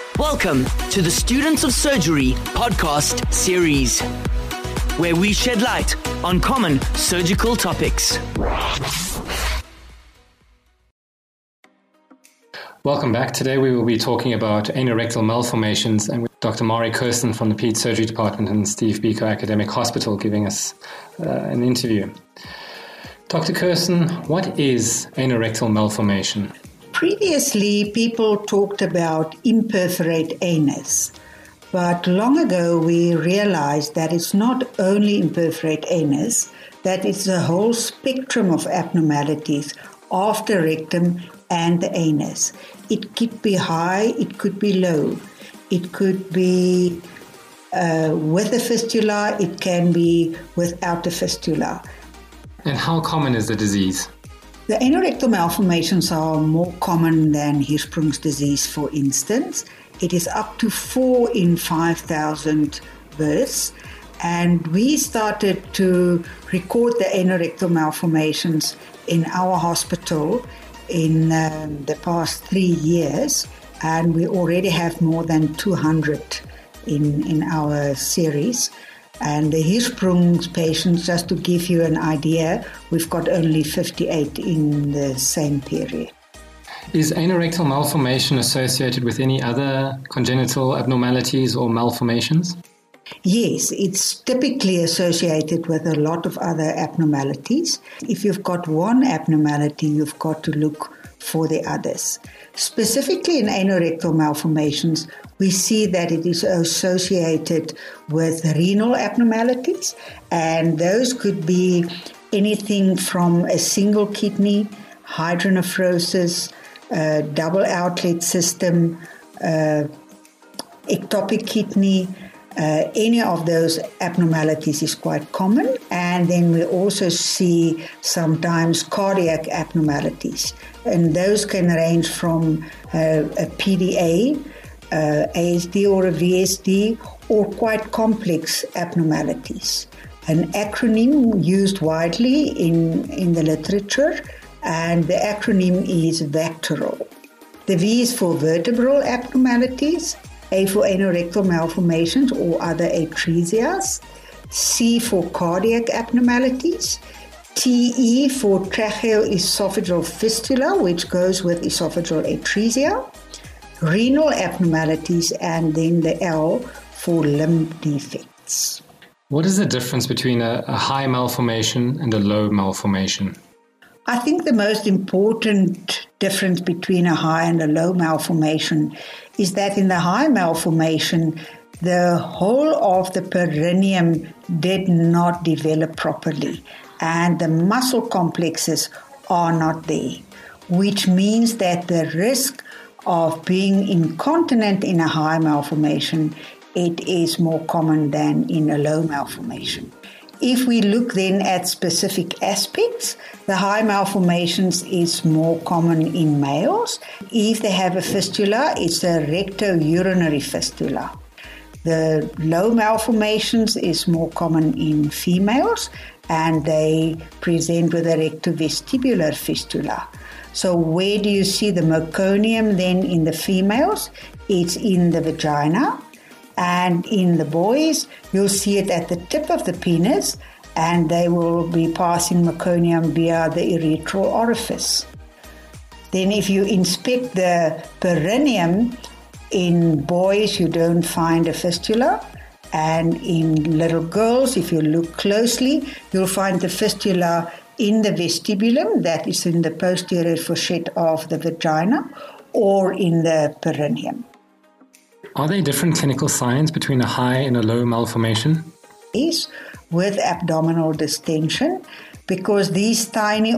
Welcome to the Students of Surgery podcast series, where we shed light on common surgical topics. Welcome back. Today we will be talking about anorectal malformations and with Dr. Mari Kirsten from the Peds Surgery Department and Steve Biko Academic Hospital giving us an interview. Dr. Kirsten, what is anorectal malformation? Previously, people talked about imperforate anus, but long ago we realized that it's not only imperforate anus, that it's a whole spectrum of abnormalities of the rectum and the anus. It could be high, it could be low, it could be with a fistula, it can be without a fistula. And how common is the disease? The anorectal malformations are more common than Hirschsprung's disease, for instance. It is up to 4 in 5,000 births. And we started to record the anorectal malformations in our hospital in the past 3 years. And we already have more than 200 in our series. And the Hirschsprung's patients, just to give you an idea, we've got only 58 in the same period. Is anorectal malformation associated with any other congenital abnormalities or malformations? Yes, it's typically associated with a lot of other abnormalities. If you've got one abnormality, you've got to look for the others. Specifically in anorectal malformations, we see that it is associated with renal abnormalities, and those could be anything from a single kidney, hydronephrosis, double outlet system, ectopic kidney. Any of those abnormalities is quite common. And then we also see sometimes cardiac abnormalities. And those can range from a PDA, ASD or a VSD, or quite complex abnormalities. An acronym used widely in the literature, and the acronym is VACTERAL. The V is for vertebral abnormalities, A for anorectal malformations or other atresias, C for cardiac abnormalities, TE for tracheoesophageal fistula, which goes with esophageal atresia, renal abnormalities, and then the L for limb defects. What is the difference between a high malformation and a low malformation? I think the most important difference between a high and a low malformation is that in the high malformation, the whole of the perineum did not develop properly and the muscle complexes are not there, which means that the risk of being incontinent in a high malformation, it is more common than in a low malformation. If we look then at specific aspects, the high malformations is more common in males. If they have a fistula, it's a recto-urinary fistula. The low malformations is more common in females, and they present with a rectovestibular fistula. So where do you see the meconium then in the females? It's in the vagina. And in the boys, you'll see it at the tip of the penis, and they will be passing meconium via the urethral orifice. Then if you inspect the perineum, in boys you don't find a fistula, and in little girls, if you look closely, you'll find the fistula in the vestibulum, that is in the posterior fourchette of the vagina, or in the perineum. Are there different clinical signs between a high and a low malformation? Yes, with abdominal distension, because these tiny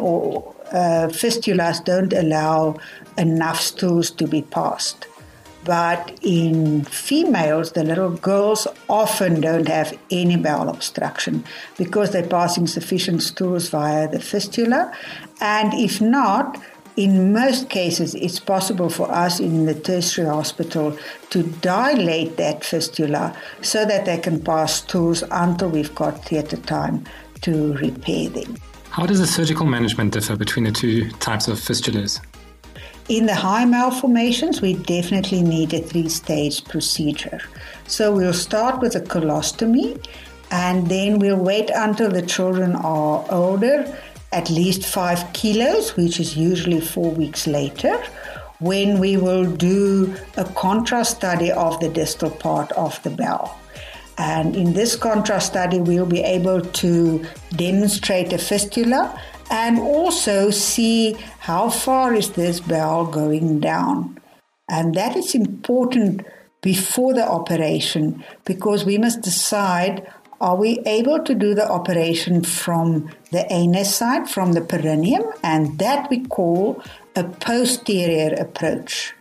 fistulas don't allow enough stools to be passed. But in females, the little girls often don't have any bowel obstruction because they're passing sufficient stools via the fistula. And if not, in most cases, it's possible for us in the tertiary hospital to dilate that fistula so that they can pass stools until we've got theatre time to repair them. How does the surgical management differ between the two types of fistulas? In the high malformations, we definitely need a 3-stage procedure. So we'll start with a colostomy, and then we'll wait until the children are older, at least 5 kilos, which is usually 4 weeks later, when we will do a contrast study of the distal part of the bowel. And in this contrast study, we'll be able to demonstrate a fistula and also see how far is this bowel going down. And that is important before the operation, because we must decide, are we able to do the operation from the anus side, from the perineum? And that we call a posterior approach.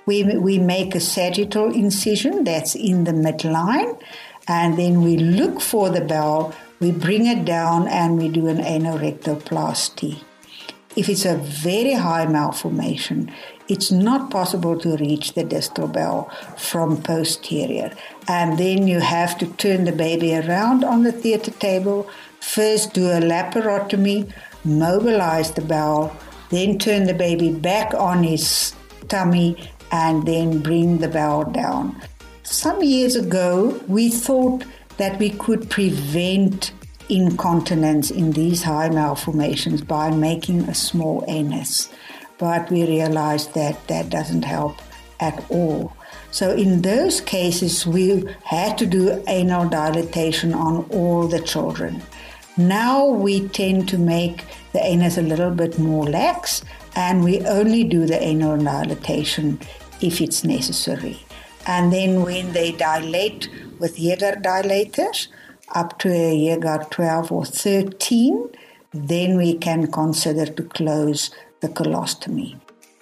We make a sagittal incision that's in the midline, and then we look for the bowel, we bring it down, and we do an anorectoplasty. If it's a very high malformation, it's not possible to reach the distal bowel from posterior. And then you have to turn the baby around on the theatre table, first do a laparotomy, mobilize the bowel, then turn the baby back on his tummy, and then bring the bowel down. Some years ago, we thought that we could prevent incontinence in these high malformations by making a small anus, but we realized that that doesn't help at all. So in those cases, we had to do anal dilatation on all the children. Now we tend to make the anus a little bit more lax, and we only do the anal dilatation if it's necessary. And then when they dilate with Jaeger dilators, up to a Jaeger 12 or 13, then we can consider to close the colostomy.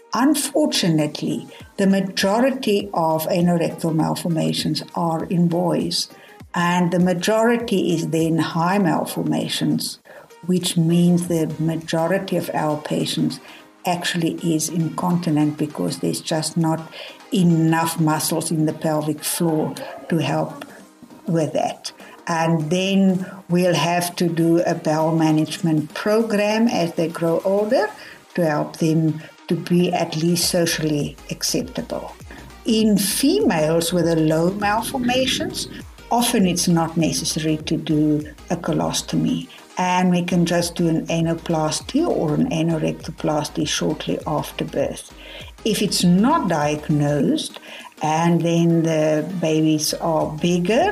Unfortunately, the majority of anorectal malformations are in boys, and the majority is then high malformations, which means the majority of our patients actually is incontinent because there's just not enough muscles in the pelvic floor to help with that. And then we'll have to do a bowel management program as they grow older to help them to be at least socially acceptable. In females with a low malformations, often it's not necessary to do a colostomy, and we can just do an anoplasty or an anorectoplasty shortly after birth. If it's not diagnosed and then the babies are bigger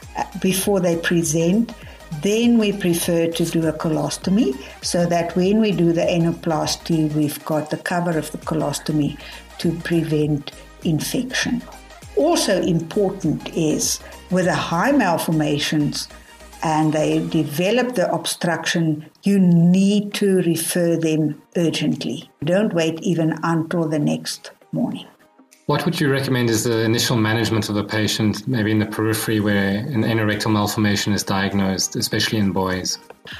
before they present, then we prefer to do a colostomy so that when we do the anoplasty, we've got the cover of the colostomy to prevent infection. Also important is with the high malformations and they develop the obstruction, you need to refer them urgently. Don't wait even until the next morning. What would you recommend is the initial management of the patient, maybe in the periphery where an anorectal malformation is diagnosed, especially in boys?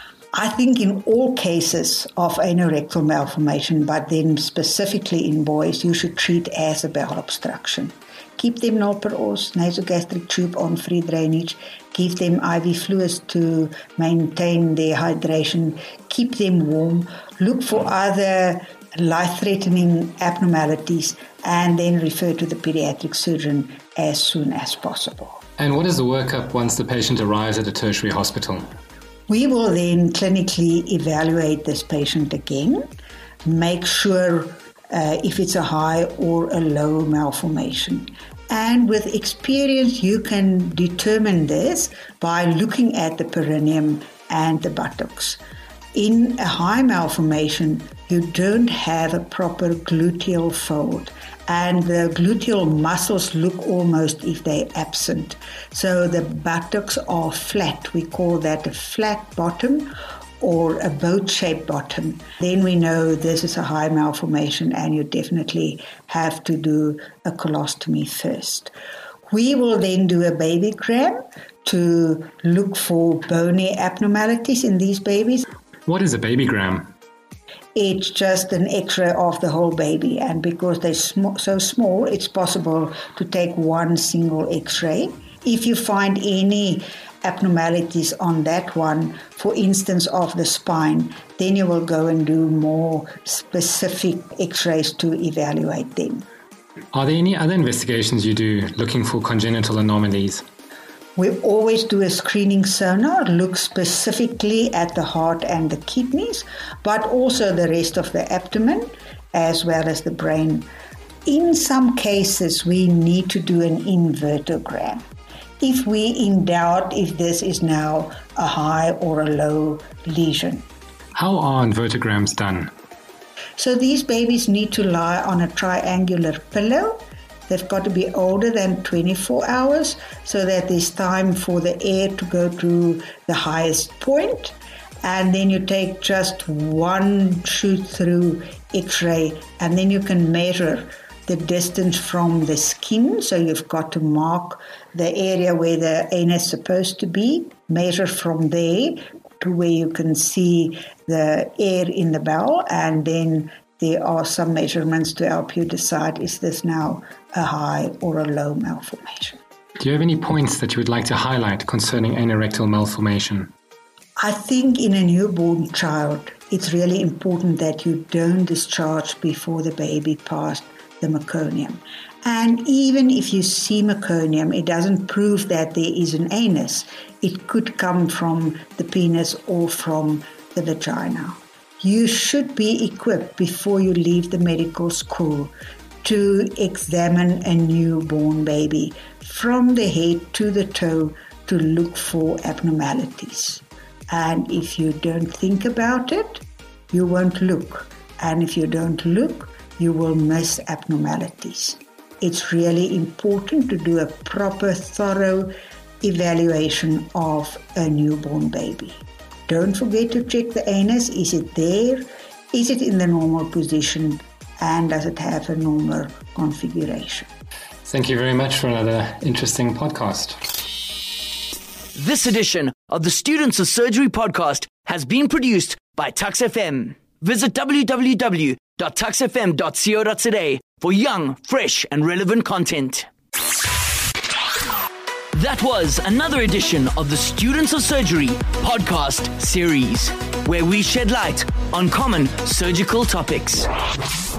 I think in all cases of anorectal malformation, but then specifically in boys, you should treat as a bowel obstruction. Keep them nalper-os, nasogastric tube on free drainage. Give them IV fluids to maintain their hydration. Keep them warm. Look for other life-threatening abnormalities and then refer to the pediatric surgeon as soon as possible. And what is the workup once the patient arrives at a tertiary hospital? We will then clinically evaluate this patient again, make sure if it's a high or a low malformation. And with experience, you can determine this by looking at the perineum and the buttocks. In a high malformation, you don't have a proper gluteal fold, and the gluteal muscles look almost if they're absent. So the buttocks are flat. We call that a flat bottom or a boat-shaped bottom. Then we know this is a high malformation and you definitely have to do a colostomy first. We will then do a babygram to look for bony abnormalities in these babies. What is a babygram? It's just an X-ray of the whole baby, and because they're so small, it's possible to take one single X-ray. If you find any abnormalities on that one, for instance, of the spine, then you will go and do more specific x-rays to evaluate them. Are there any other investigations you do looking for congenital anomalies? We always do a screening sonar, look specifically at the heart and the kidneys, but also the rest of the abdomen as well as the brain. In some cases, we need to do an invertogram if we in doubt if this is now a high or a low lesion. How are invertograms done? So these babies need to lie on a triangular pillow. They've got to be older than 24 hours so that there's time for the air to go to the highest point. And then you take just one shoot-through x-ray, and then you can measure the distance from the skin. So you've got to mark the area where the anus is supposed to be, measure from there to where you can see the air in the bowel, and then there are some measurements to help you decide, is this now a high or a low malformation? Do you have any points that you would like to highlight concerning anorectal malformation? I think in a newborn child, it's really important that you don't discharge before the baby passed the meconium. And even if you see meconium, it doesn't prove that there is an anus. It could come from the penis or from the vagina. You should be equipped before you leave the medical school to examine a newborn baby from the head to the toe to look for abnormalities. And if you don't think about it, you won't look. And if you don't look, you will miss abnormalities. It's really important to do a proper, thorough evaluation of a newborn baby. Don't forget to check the anus. Is it there? Is it in the normal position? And does it have a normal configuration? Thank you very much for another interesting podcast. This edition of the Students of Surgery podcast has been produced by Tux FM. Visit www.tuxfm.co.za for young, fresh and relevant content. That was another edition of the Students of Surgery podcast series, where we shed light on common surgical topics.